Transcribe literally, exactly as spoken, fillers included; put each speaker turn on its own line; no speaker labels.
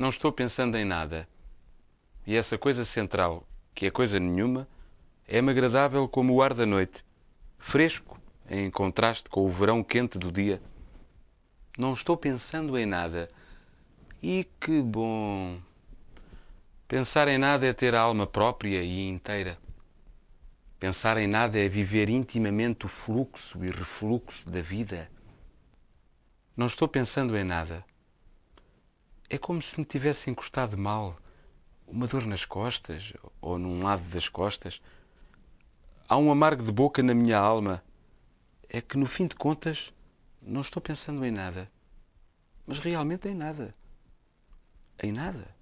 Não estou pensando em nada. E essa coisa central, que é coisa nenhuma, é-me agradável como o ar da noite, fresco, em contraste com o verão quente do dia. Não estou pensando em nada. E que bom! Pensar em nada é ter a alma própria e inteira. Pensar em nada é viver intimamente o fluxo e refluxo da vida. Não estou pensando em nada. É como se me tivesse encostado mal, uma dor nas costas ou num lado das costas. Há um amargo de boca na minha alma. É que, no fim de contas, não estou pensando em nada. Mas realmente em nada. Em nada.